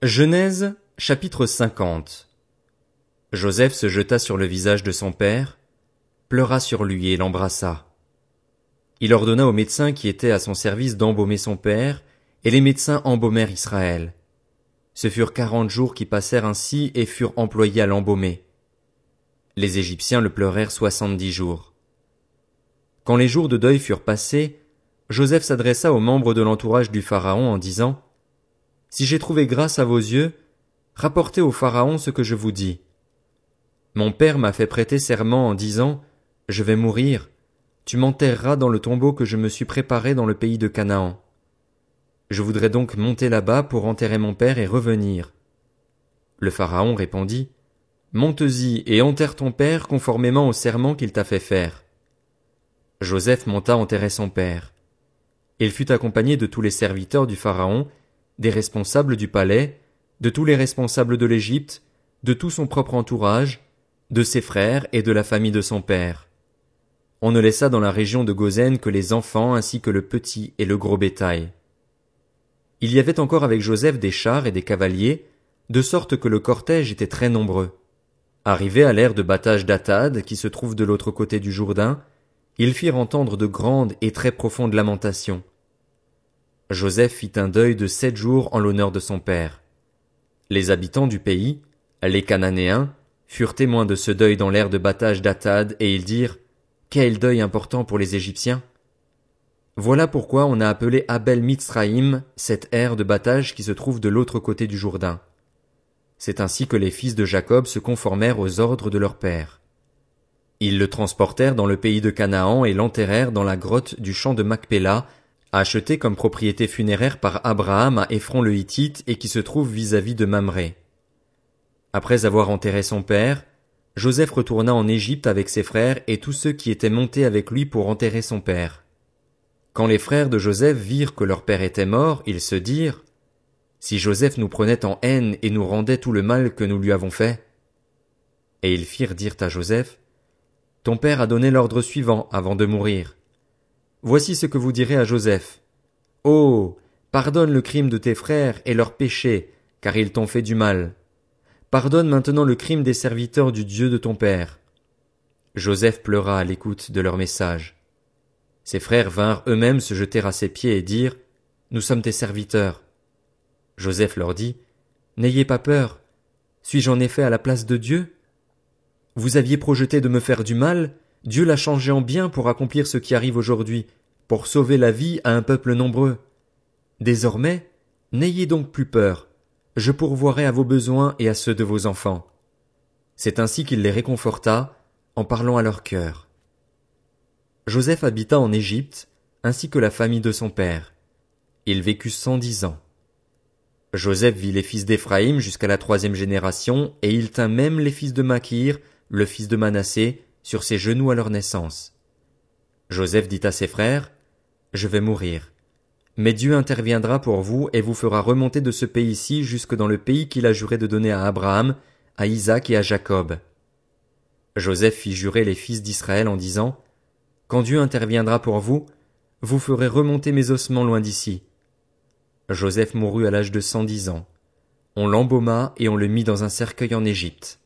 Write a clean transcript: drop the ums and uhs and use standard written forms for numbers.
Genèse, chapitre 50. Joseph se jeta sur le visage de son père, pleura sur lui et l'embrassa. Il ordonna aux médecins qui étaient à son service d'embaumer son père, et les médecins embaumèrent Israël. Ce furent 40 jours qui passèrent ainsi et furent employés à l'embaumer. Les Égyptiens le pleurèrent 70 jours. Quand les jours de deuil furent passés, Joseph s'adressa aux membres de l'entourage du Pharaon en disant: « Si j'ai trouvé grâce à vos yeux, rapportez au Pharaon ce que je vous dis. Mon père m'a fait prêter serment en disant: Je vais mourir, tu m'enterreras dans le tombeau que je me suis préparé dans le pays de Canaan. Je voudrais donc monter là-bas pour enterrer mon père et revenir. » Le Pharaon répondit: « Monte-y et enterre ton père conformément au serment qu'il t'a fait faire. » Joseph monta enterrer son père. Il fut accompagné de tous les serviteurs du Pharaon, des responsables du palais, de tous les responsables de l'Égypte, de tout son propre entourage, de ses frères et de la famille de son père. On ne laissa dans la région de Goshen que les enfants ainsi que le petit et le gros bétail. Il y avait encore avec Joseph des chars et des cavaliers, de sorte que le cortège était très nombreux. Arrivés à l'aire de battage d'Atad, qui se trouve de l'autre côté du Jourdain, ils firent entendre de grandes et très profondes lamentations. Joseph fit un deuil de 7 jours en l'honneur de son père. Les habitants du pays, les Cananéens, furent témoins de ce deuil dans l'aire de battage d'Atad, et ils dirent: « Quel deuil important pour les Égyptiens! » Voilà pourquoi on a appelé Abel Mitzraïm cette aire de battage qui se trouve de l'autre côté du Jourdain. C'est ainsi que les fils de Jacob se conformèrent aux ordres de leur père. Ils le transportèrent dans le pays de Canaan et l'enterrèrent dans la grotte du champ de Macpéla, achetée comme propriété funéraire par Abraham à Éphron le Hittite et qui se trouve vis-à-vis de Mamré. Après avoir enterré son père, Joseph retourna en Égypte avec ses frères et tous ceux qui étaient montés avec lui pour enterrer son père. Quand les frères de Joseph virent que leur père était mort, ils se dirent: « Si Joseph nous prenait en haine et nous rendait tout le mal que nous lui avons fait. » Et ils firent dire à Joseph: « Ton père a donné l'ordre suivant avant de mourir. Voici ce que vous direz à Joseph. Oh, pardonne le crime de tes frères et leurs péchés, car ils t'ont fait du mal. Pardonne maintenant le crime des serviteurs du Dieu de ton père. » Joseph pleura à l'écoute de leur message. Ses frères vinrent eux-mêmes se jeter à ses pieds et dirent: « Nous sommes tes serviteurs. » Joseph leur dit: « N'ayez pas peur. Suis-je en effet à la place de Dieu? Vous aviez projeté de me faire du mal, Dieu l'a changé en bien pour accomplir ce qui arrive aujourd'hui, pour sauver la vie à un peuple nombreux. Désormais, n'ayez donc plus peur. Je pourvoirai à vos besoins et à ceux de vos enfants. » C'est ainsi qu'il les réconforta, en parlant à leur cœur. Joseph habita en Égypte, ainsi que la famille de son père. Il vécut 110 ans. Joseph vit les fils d'Éphraïm jusqu'à la 3e génération, et il tint même les fils de Makir, le fils de Manassé, sur ses genoux à leur naissance. Joseph dit à ses frères: « Je vais mourir. Mais Dieu interviendra pour vous et vous fera remonter de ce pays-ci jusque dans le pays qu'il a juré de donner à Abraham, à Isaac et à Jacob. » Joseph fit jurer les fils d'Israël en disant: « Quand Dieu interviendra pour vous, vous ferez remonter mes ossements loin d'ici. » Joseph mourut à l'âge de 110 ans. On l'embauma et on le mit dans un cercueil en Égypte.